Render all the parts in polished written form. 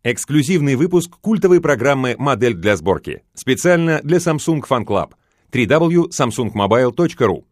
Эксклюзивный выпуск культовой программы «Модель для сборки». Специально для Samsung Fan Club. www.samsungmobile.ru.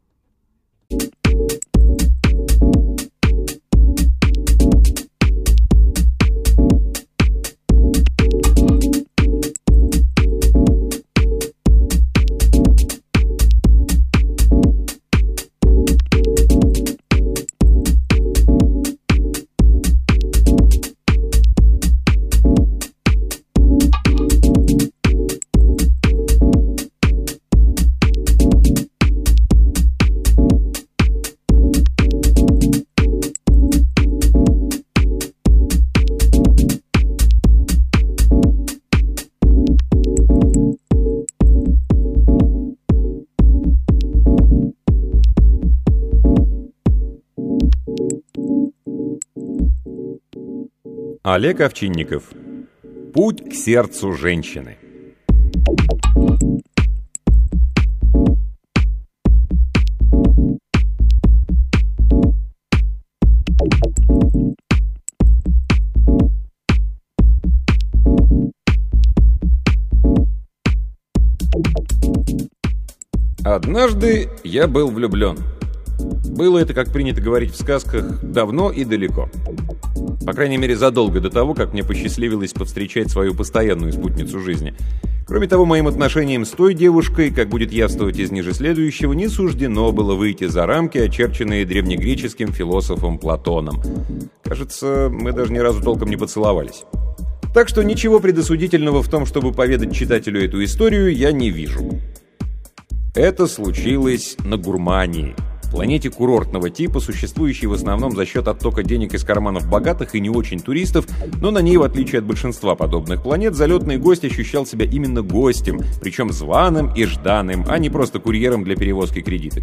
Олег Овчинников. Путь к сердцу женщины. Однажды я был влюблен. Было это, как принято говорить в сказках, давно и далеко. По крайней мере, задолго до того, как мне посчастливилось повстречать свою постоянную спутницу жизни. Кроме того, моим отношениям с той девушкой, как будет явствовать из ниже следующего, не суждено было выйти за рамки, очерченные древнегреческим философом Платоном. Кажется, мы даже ни разу толком не поцеловались. Так что ничего предосудительного в том, чтобы поведать читателю эту историю, я не вижу. Это случилось на Гурмании, планете курортного типа, существующей в основном за счет оттока денег из карманов богатых и не очень туристов, но на ней, в отличие от большинства подобных планет, залетный гость ощущал себя именно гостем, причем званым и жданым, а не просто курьером для перевозки кредиток.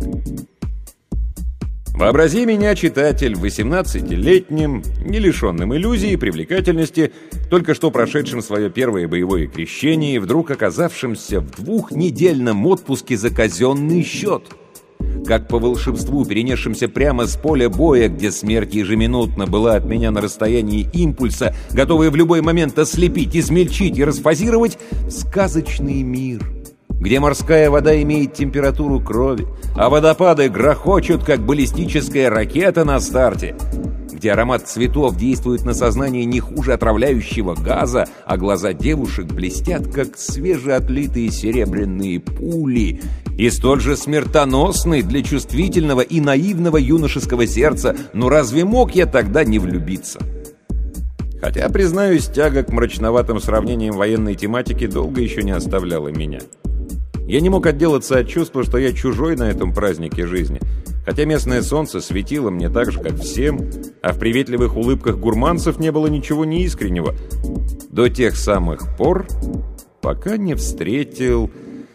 Вообрази меня, читатель, 18-летним, не лишенным иллюзий и привлекательности, только что прошедшим свое первое боевое крещение и вдруг оказавшимся в 2-недельном отпуске за казенный счет. Как по волшебству, перенесшимся прямо с поля боя, где смерть ежеминутно была от меня на расстоянии импульса, готовая в любой момент ослепить, измельчить и расфазировать, сказочный мир, где морская вода имеет температуру крови, а водопады грохочут, как баллистическая ракета на старте, где аромат цветов действует на сознание не хуже отравляющего газа, а глаза девушек блестят, как свежеотлитые серебряные пули, и столь же смертоносный для чувствительного и наивного юношеского сердца. Но разве мог я тогда не влюбиться? Хотя, признаюсь, тяга к мрачноватым сравнениям военной тематики долго еще не оставляла меня. Я не мог отделаться от чувства, что я чужой на этом празднике жизни, хотя местное солнце светило мне так же, как всем, а в приветливых улыбках гурманцев не было ничего неискреннего, до тех самых пор, пока не встретил...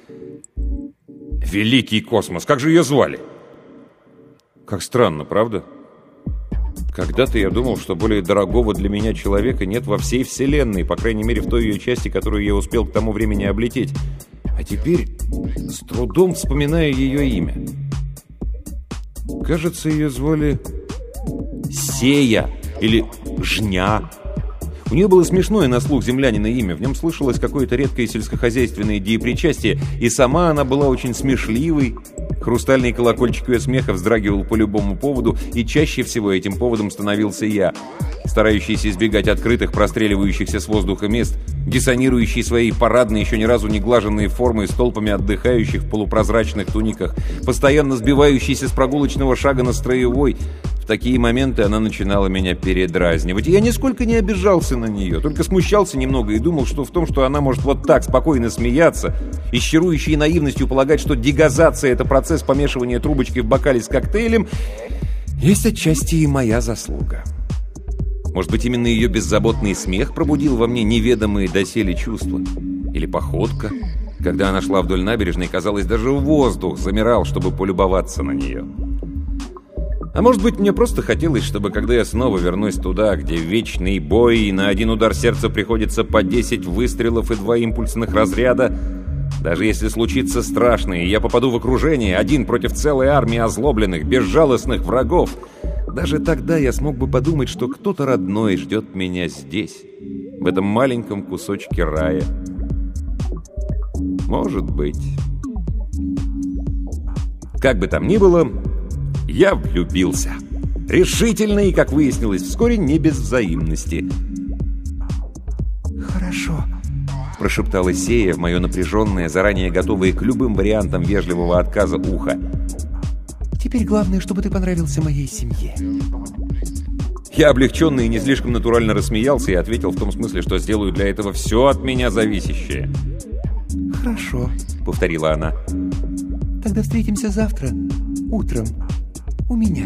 Великий космос! Как же ее звали? Как странно, правда? Когда-то я думал, что более дорогого для меня человека нет во всей Вселенной, по крайней мере в той ее части, которую я успел к тому времени облететь. А теперь с трудом вспоминаю ее имя. Кажется, ее звали Сея или Жня. У нее было смешное на слух землянина имя, в нем слышалось какое-то редкое сельскохозяйственное деепричастие, и сама она была очень смешливой. Хрустальный колокольчик ее смеха вздрагивал по любому поводу, и чаще всего этим поводом становился я, старающийся избегать открытых, простреливающихся с воздуха мест, диссонирующий своей парадной, еще ни разу не глаженной формой с толпами отдыхающих в полупрозрачных туниках, постоянно сбивающийся с прогулочного шага на строевой. В такие моменты она начинала меня передразнивать, и я нисколько не обижался на нее, только смущался немного и думал, что в том, что она может вот так спокойно смеяться, и с чарующей наивностью полагать, что дегазация — это процесс помешивания трубочки в бокале с коктейлем, есть отчасти и моя заслуга. Может быть, именно ее беззаботный смех пробудил во мне неведомые доселе чувства? Или походка? Когда она шла вдоль набережной, казалось, даже воздух замирал, чтобы полюбоваться на нее. А может быть, мне просто хотелось, чтобы, когда я снова вернусь туда, где вечный бой, и на один удар сердца приходится по 10 выстрелов и 2 импульсных разряда, даже если случится страшное, и я попаду в окружение, один против целой армии озлобленных, безжалостных врагов, даже тогда я смог бы подумать, что кто-то родной ждет меня здесь, в этом маленьком кусочке рая. Может быть. Как бы там ни было, я влюбился. Решительно и, как выяснилось, вскоре не без взаимности. «Хорошо», — прошептала Сея в мое напряженное, заранее готовое к любым вариантам вежливого отказа ухо. «Теперь главное, чтобы ты понравился моей семье». Я облегченно и не слишком натурально рассмеялся и ответил в том смысле, что сделаю для этого все от меня зависящее. «Хорошо», — повторила она. «Тогда встретимся завтра, утром, у меня».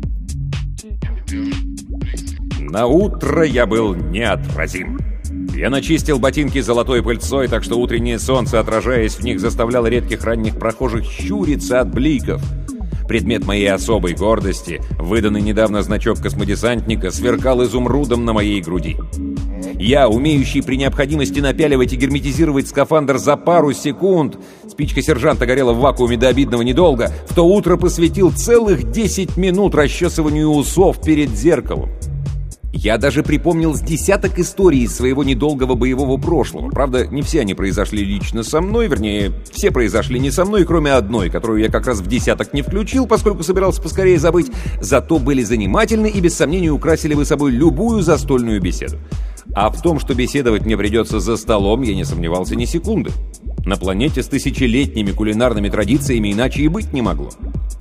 На утро я был неотразим. Я начистил ботинки золотой пыльцой, так что утреннее солнце, отражаясь в них, заставляло редких ранних прохожих щуриться от бликов. Предмет моей особой гордости, выданный недавно значок космодесантника, сверкал изумрудом на моей груди. Я, умеющий при необходимости напяливать и герметизировать скафандр за пару секунд, спичка сержанта горела в вакууме до обидного недолго, в то утро посвятил целых 10 минут расчесыванию усов перед зеркалом. Я даже припомнил с десяток историй из своего недолгого боевого прошлого. Правда, не все они произошли лично со мной, вернее, все произошли не со мной, кроме одной, которую я как раз в десяток не включил, поскольку собирался поскорее забыть, зато были занимательны и без сомнения украсили бы собой любую застольную беседу. А в том, что беседовать мне придется за столом, я не сомневался ни секунды. На планете с тысячелетними кулинарными традициями иначе и быть не могло.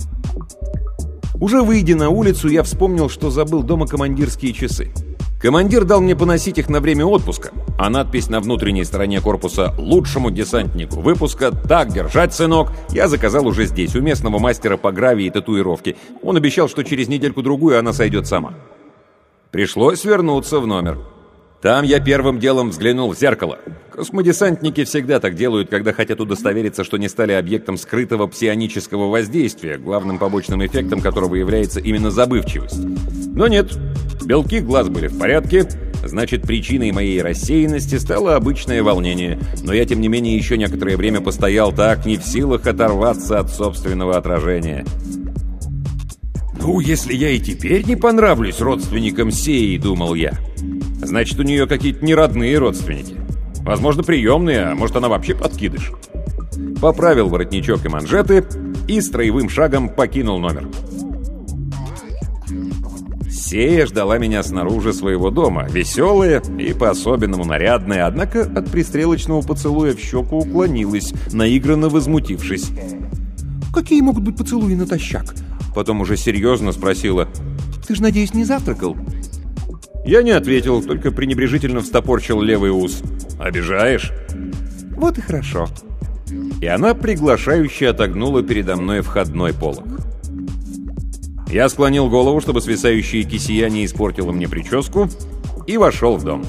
Уже выйдя на улицу, я вспомнил, что забыл дома командирские часы. Командир дал мне поносить их на время отпуска, а надпись на внутренней стороне корпуса «Лучшему десантнику выпуска, так держать, сынок», я заказал уже здесь, у местного мастера по гравии и татуировке. Он обещал, что через недельку-другую она сойдет сама. Пришлось вернуться в номер. Там я первым делом взглянул в зеркало. Космодесантники всегда так делают, когда хотят удостовериться, что не стали объектом скрытого псионического воздействия, главным побочным эффектом которого является именно забывчивость. Но нет, белки глаз были в порядке, значит, причиной моей рассеянности стало обычное волнение. Но я, тем не менее, еще некоторое время постоял так, не в силах оторваться от собственного отражения. «Ну, если я и теперь не понравлюсь родственникам Сеи», — думал я, — «значит, у нее какие-то неродные родственники. Возможно, приемные, а может, она вообще подкидыш». Поправил воротничок и манжеты и строевым шагом покинул номер. Сея ждала меня снаружи своего дома, веселая и по-особенному нарядная, однако от пристрелочного поцелуя в щеку уклонилась, наигранно возмутившись. «Какие могут быть поцелуи натощак?» Потом уже серьезно спросила: «Ты же, надеюсь, не завтракал?» Я не ответил, только пренебрежительно встопорчил левый ус. «Обижаешь?» «Вот и хорошо». И она приглашающе отогнула передо мной входной полог. Я склонил голову, чтобы свисающая кисия не испортила мне прическу, и вошел в дом.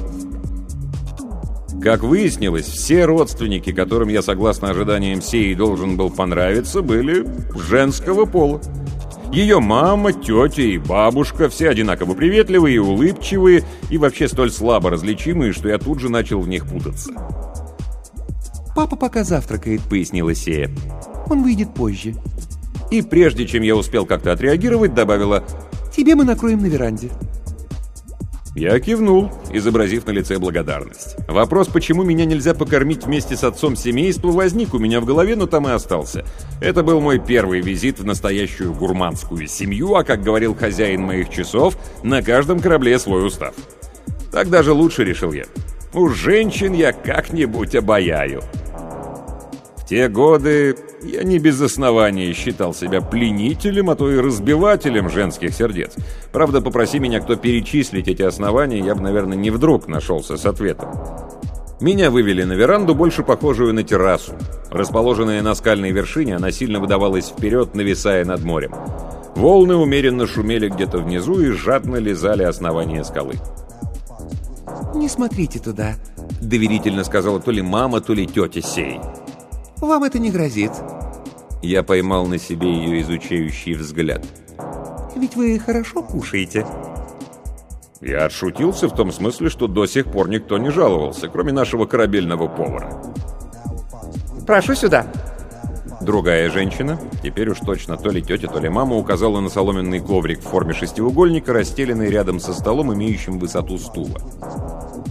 Как выяснилось, все родственники, которым я, согласно ожиданиям Сеи, должен был понравиться, были женского пола. Ее мама, тетя и бабушка все одинаково приветливые и улыбчивые, и вообще столь слабо различимые, что я тут же начал в них путаться. «Папа пока завтракает», — пояснила Сея. «Он выйдет позже». И прежде чем я успел как-то отреагировать, добавила: «Тебе мы накроем на веранде». Я кивнул, изобразив на лице благодарность. Вопрос, почему меня нельзя покормить вместе с отцом семейства, возник у меня в голове, но там и остался. Это был мой первый визит в настоящую гурманскую семью, а, как говорил хозяин моих часов, на каждом корабле свой устав. Так даже лучше, решил я. У женщин я как-нибудь обаяю. В те годы я не без основания считал себя пленителем, а то и разбивателем женских сердец. Правда, попроси меня кто перечислить эти основания, я бы, наверное, не вдруг нашелся с ответом. Меня вывели на веранду, больше похожую на террасу. Расположенная на скальной вершине, она сильно выдавалась вперед, нависая над морем. Волны умеренно шумели где-то внизу и жадно лизали основание скалы. «Не смотрите туда», — доверительно сказала то ли мама, то ли тетя Сей. «Вам это не грозит». Я поймал на себе ее изучающий взгляд. «Ведь вы хорошо кушаете». Я отшутился в том смысле, что до сих пор никто не жаловался, кроме нашего корабельного повара. «Прошу сюда». Другая женщина, теперь уж точно то ли тетя, то ли мама, указала на соломенный коврик в форме шестиугольника, расстеленный рядом со столом, имеющим высоту стула.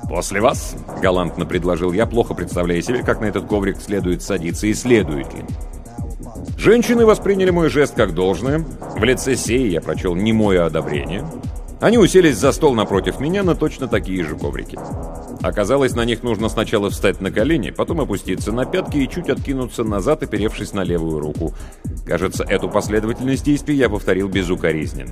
«После вас», — галантно предложил я, плохо представляя себе, как на этот коврик следует садиться и следует ли. Женщины восприняли мой жест как должное. В лице Сеи я прочел немое одобрение. Они уселись за стол напротив меня на точно такие же коврики. Оказалось, на них нужно сначала встать на колени, потом опуститься на пятки и чуть откинуться назад, оперевшись на левую руку. Кажется, эту последовательность действий я повторил безукоризненно.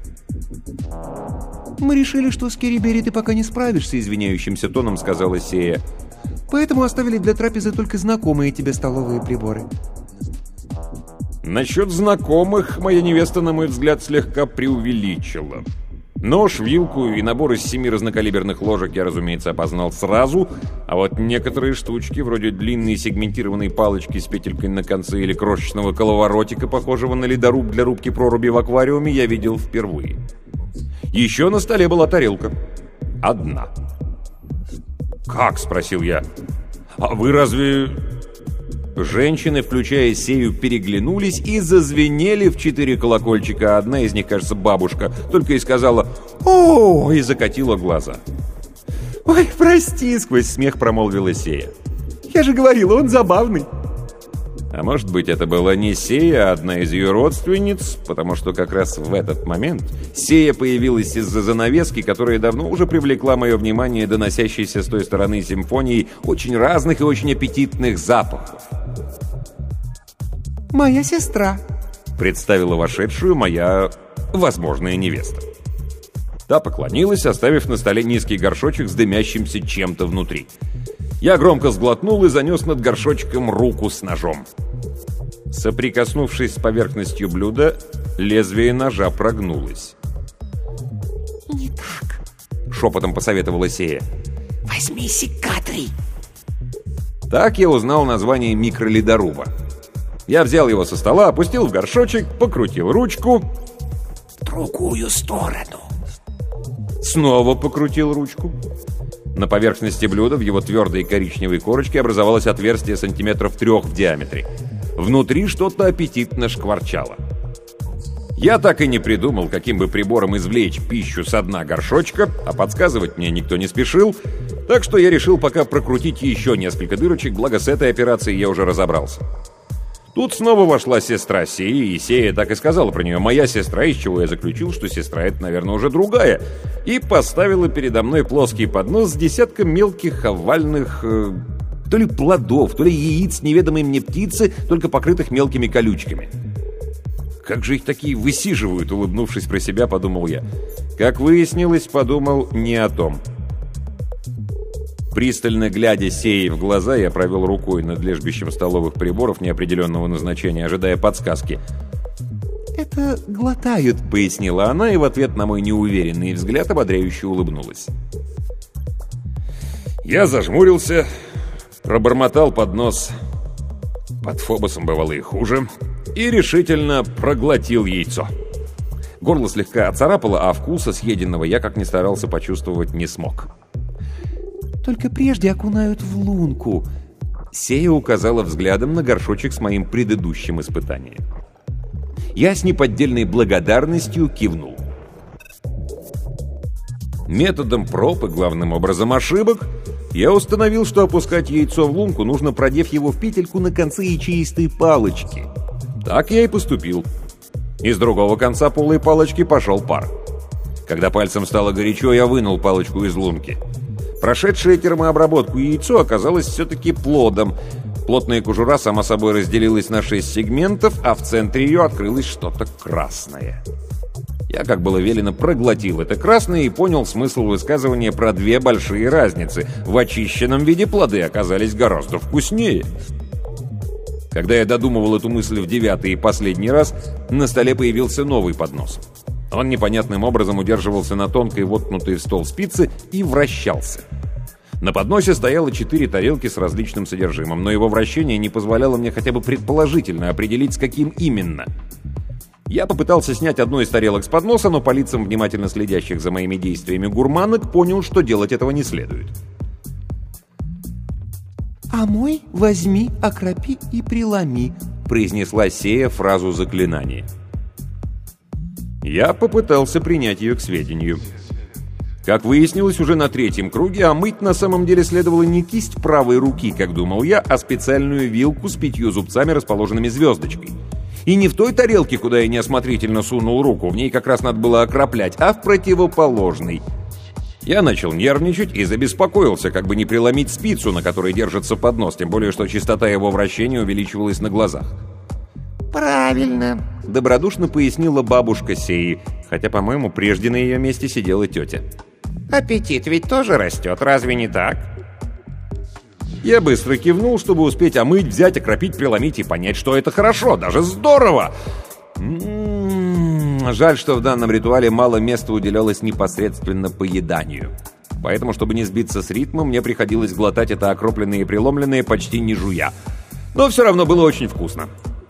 «Мы решили, что с Керри-Берри ты пока не справишься», — извиняющимся тоном сказала Сея. «Поэтому оставили для трапезы только знакомые тебе столовые приборы». Насчет знакомых моя невеста, на мой взгляд, слегка преувеличила. Нож, вилку и набор из 7 разнокалиберных ложек я, разумеется, опознал сразу, а вот некоторые штучки, вроде длинной сегментированной палочки с петелькой на конце или крошечного коловоротика, похожего на ледоруб для рубки проруби в аквариуме, я видел впервые. Еще на столе была тарелка. Одна. «Как?» — спросил я. «А вы разве...» Женщины, включая Сею, переглянулись и зазвенели в 4 колокольчика. Одна из них, кажется, бабушка, только и сказала «О!» и закатила глаза. «Ой, прости!» — сквозь смех промолвила Сея. «Я же говорила, он забавный!» А может быть, это была не Сея, а одна из ее родственниц, потому что как раз в этот момент Сея появилась из-за занавески, которая давно уже привлекла мое внимание доносящейся с той стороны симфонией очень разных и очень аппетитных запахов. «Моя сестра», — представила вошедшую моя возможная невеста. Та поклонилась, оставив на столе низкий горшочек с дымящимся чем-то внутри. Я громко сглотнул и занес над горшочком руку с ножом. Соприкоснувшись с поверхностью блюда, лезвие ножа прогнулось. «Не так», — шепотом посоветовала Сея. «Возьми секаторий». Так я узнал название микроледоруба. Я взял его со стола, опустил в горшочек, покрутил ручку. «В другую сторону». Снова покрутил ручку. На поверхности блюда в его твердой коричневой корочке образовалось отверстие сантиметров 3 в диаметре. Внутри что-то аппетитно шкварчало. Я так и не придумал, каким бы прибором извлечь пищу со дна горшочка, а подсказывать мне никто не спешил, так что я решил пока прокрутить еще несколько дырочек, благо с этой операцией я уже разобрался. Тут снова вошла сестра Сеи, и Сея так и сказала про нее «моя сестра», из чего я заключил, что сестра это, наверное, уже другая, и поставила передо мной плоский поднос с десятком мелких овальных... то ли плодов, то ли яиц неведомой мне птицы, только покрытых мелкими колючками. «Как же их такие высиживают?» — улыбнувшись про себя, подумал я. Как выяснилось, подумал не о том. Пристально глядя Сеи в глаза, я провел рукой над лежбищем столовых приборов неопределенного назначения, ожидая подсказки. «Это глотают», — пояснила она, и в ответ на мой неуверенный взгляд ободряюще улыбнулась. Я зажмурился, пробормотал под нос. Под Фобосом бывало и хуже. И решительно проглотил яйцо. Горло слегка оцарапало, а вкуса съеденного я, как ни старался, почувствовать не смог. «Только прежде окунают в лунку». Сея указала взглядом на горшочек с моим предыдущим испытанием. Я с неподдельной благодарностью кивнул. Методом проб и, главным образом, ошибок я установил, что опускать яйцо в лунку нужно, продев его в петельку на конце ячеистой палочки. Так я и поступил. Из другого конца полой палочки пошел пар. Когда пальцем стало горячо, я вынул палочку из лунки. Прошедшее термообработку яйцо оказалось все-таки плодом. Плотная кожура сама собой разделилась на 6 сегментов, а в центре ее открылось что-то красное. Я, как было велено, проглотил это красное и понял смысл высказывания про 2 большие разницы. В очищенном виде плоды оказались гораздо вкуснее. Когда я додумывал эту мысль в 9-й и последний раз, на столе появился новый поднос. Он непонятным образом удерживался на тонкой воткнутой в стол спице и вращался. На подносе стояло 4 тарелки с различным содержимым, но его вращение не позволяло мне хотя бы предположительно определить, с каким именно. Я попытался снять одну из тарелок с подноса, но по лицам внимательно следящих за моими действиями гурманок понял, что делать этого не следует. «А мой возьми, окропи и преломи», — произнесла Сея фразу заклинания. Я попытался принять ее к сведению. Как выяснилось, уже на третьем круге, а мыть на самом деле следовало не кисть правой руки, как думал я, а специальную вилку с 5 зубцами, расположенными звездочкой. И не в той тарелке, куда я неосмотрительно сунул руку, в ней как раз надо было окроплять, а в противоположной. Я начал нервничать и забеспокоился, как бы не преломить спицу, на которой держится поднос, тем более, что частота его вращения увеличивалась на глазах. «Правильно», — добродушно пояснила бабушка Сеи, хотя, по-моему, прежде на ее месте сидела тетя. «Аппетит ведь тоже растет, разве не так?» Я быстро кивнул, чтобы успеть омыть, взять, окропить, преломить и понять, что это хорошо, даже здорово. Жаль, что в данном ритуале мало места уделялось непосредственно поеданию. Поэтому, чтобы не сбиться с ритмом, мне приходилось глотать это окропленное и преломленное, почти не жуя. Но все равно было очень вкусно.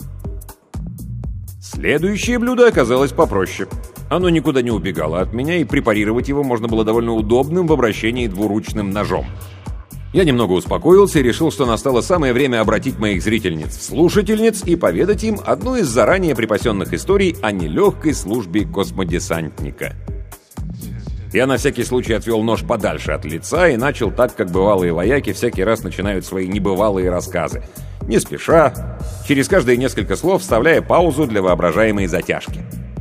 Следующее блюдо оказалось попроще. Оно никуда не убегало от меня, и препарировать его можно было довольно удобным в обращении двуручным ножом. Я немного успокоился и решил, что настало самое время обратить моих зрительниц в слушательниц и поведать им одну из заранее припасенных историй о нелегкой службе космодесантника. Я на всякий случай отвел нож подальше от лица и начал так, как бывалые вояки всякий раз начинают свои небывалые рассказы. Не спеша, через каждые несколько слов вставляя паузу для воображаемой затяжки.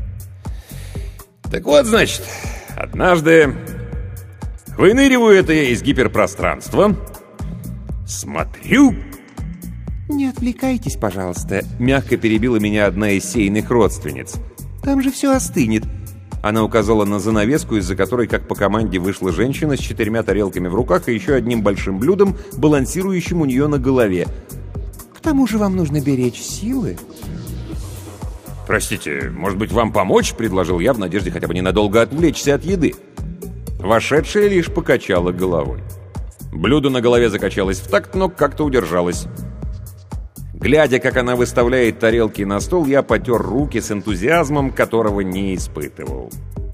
Так вот, значит, однажды... Выныриваю это я из гиперпространства. Смотрю... «Не отвлекайтесь, пожалуйста», — мягко перебила меня одна из Сейных родственниц. «Там же все остынет». Она указала на занавеску, из-за которой, как по команде, вышла женщина с 4 тарелками в руках и еще одним большим блюдом, балансирующим у нее на голове. «К тому же вам нужно беречь силы». «Простите, может быть, вам помочь?» — предложил я в надежде хотя бы ненадолго отвлечься от еды. Вошедшая лишь покачала головой. Блюдо на голове закачалось в такт, но как-то удержалось. Глядя, как она выставляет тарелки на стол, я потер руки с энтузиазмом, которого не испытывал.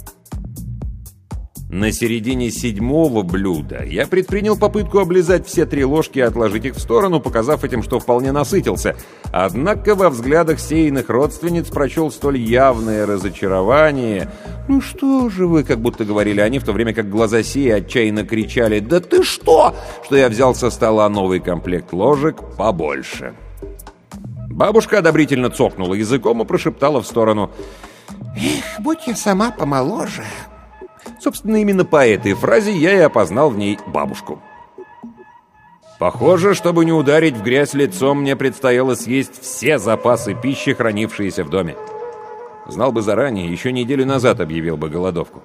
На середине 7-го блюда я предпринял попытку облизать все 3 ложки и отложить их в сторону, показав этим, что вполне насытился. Однако во взглядах Сейных родственниц прочел столь явное разочарование. «Ну что же вы», — как будто говорили они, в то время как глаза Сеи отчаянно кричали «Да ты что!», что я взял со стола новый комплект ложек побольше. Бабушка одобрительно цокнула языком и прошептала в сторону «Эх, будь я сама помоложе». Собственно, именно по этой фразе я и опознал в ней бабушку. Похоже, чтобы не ударить в грязь лицом, мне предстояло съесть все запасы пищи, хранившиеся в доме. Знал бы заранее, еще неделю назад объявил бы голодовку.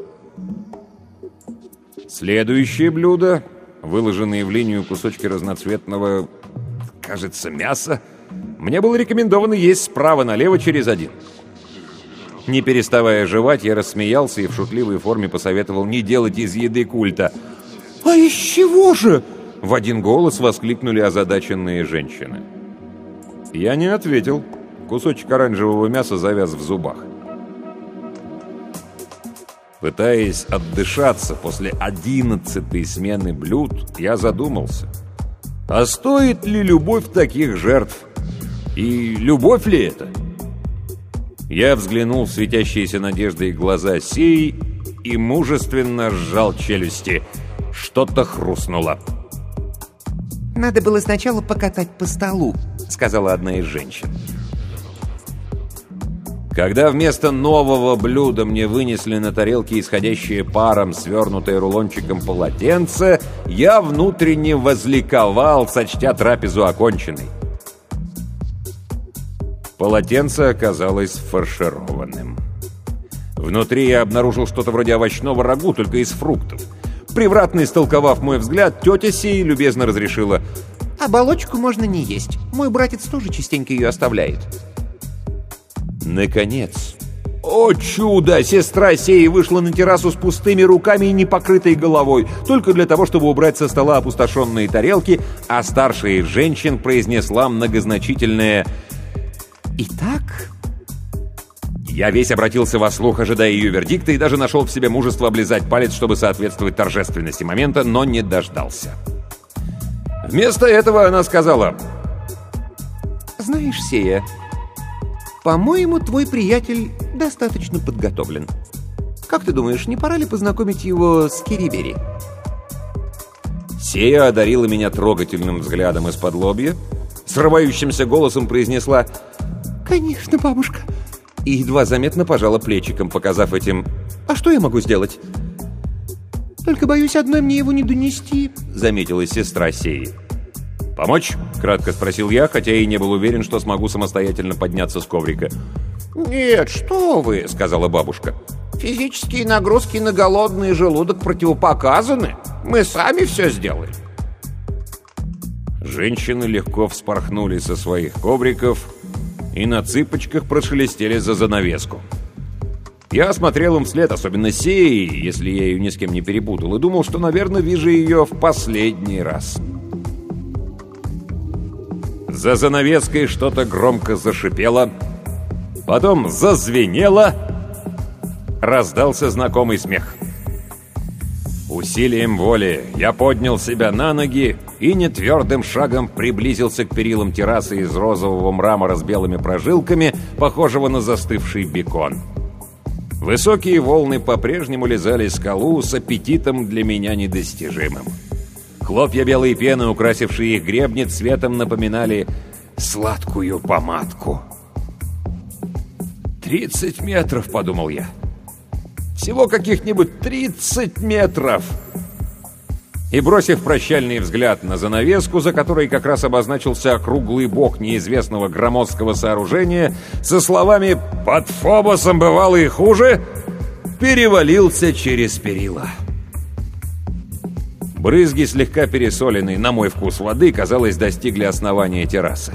Следующее блюдо, выложенные в линию кусочки разноцветного, кажется, мяса, мне было рекомендовано есть справа налево через один. Не переставая жевать, я рассмеялся и в шутливой форме посоветовал не делать из еды культа. «А из чего же?» — в один голос воскликнули озадаченные женщины. Я не ответил. Кусочек оранжевого мяса завяз в зубах. Пытаясь отдышаться после 11-й смены блюд, я задумался. А стоит ли любовь таких жертв? И любовь ли это? Я взглянул в светящиеся надеждой глаза Сеи и мужественно сжал челюсти. Что-то хрустнуло. «Надо было сначала покатать по столу», — сказала одна из женщин. Когда вместо нового блюда мне вынесли на тарелке исходящее паром, свернутое рулончиком полотенце, я внутренне возликовал, сочтя трапезу оконченной. Полотенце оказалось фаршированным. Внутри я обнаружил что-то вроде овощного рагу, только из фруктов. Превратно истолковав мой взгляд, тетя Сеи любезно разрешила: «Оболочку можно не есть. Мой братец тоже частенько ее оставляет». Наконец, о чудо! Сестра Сеи вышла на террасу с пустыми руками и непокрытой головой, только для того, чтобы убрать со стола опустошенные тарелки, а старшая из женщин произнесла многозначительное «Итак...» Я весь обратился во слух, ожидая ее вердикта, и даже нашел в себе мужество облизать палец, чтобы соответствовать торжественности момента, но не дождался. Вместо этого она сказала: «Знаешь, Сея, по-моему, твой приятель достаточно подготовлен». Как ты думаешь, не пора ли познакомить его с Кирибери?» Сея одарила меня трогательным взглядом из-под лобья, срывающимся голосом произнесла «Конечно, бабушка!» и едва заметно пожала плечиком, показав этим «А что я могу сделать?» «Только, боюсь, одной мне его не донести», — заметила сестра Сеи. «Помочь?» — кратко спросил я, хотя и не был уверен, что смогу самостоятельно подняться с коврика. «Нет, что вы!» — сказала бабушка. «Физические нагрузки на голодный желудок противопоказаны. Мы сами все сделаем». Женщины легко вспорхнули со своих ковриков и на цыпочках прошелестели за занавеску. Я смотрел им вслед, особенно Сеи, если я ее ни с кем не перепутал, и думал, что, наверное, вижу ее в последний раз. За занавеской что-то громко зашипело, потом зазвенело, раздался знакомый смех. Усилием воли я поднял себя на ноги и нетвердым шагом приблизился к перилам террасы из розового мрамора с белыми прожилками, похожего на застывший бекон. Высокие волны по-прежнему лизали скалу с аппетитом для меня недостижимым. Хлопья белой пены, украсившие их гребни, цветом напоминали сладкую помадку. 30 метров, подумал я. Всего каких-нибудь 30 метров. И, бросив прощальный взгляд на занавеску, за которой как раз обозначился округлый бок неизвестного громоздкого сооружения, со словами «Под Фобосом бывало и хуже», перевалился через перила. Брызги слегка пересоленной, на мой вкус, воды, казалось, достигли основания террасы.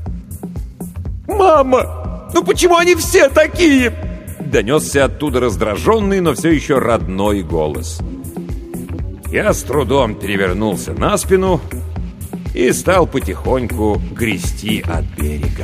«Мама! Ну почему они все такие?» Донесся оттуда раздраженный, но все еще родной голос. Я с трудом перевернулся на спину и стал потихоньку грести от берега.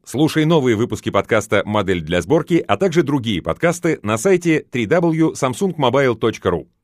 Слушай новые выпуски подкаста «Модель для сборки», а также другие подкасты на сайте www.samsungmobile.ru.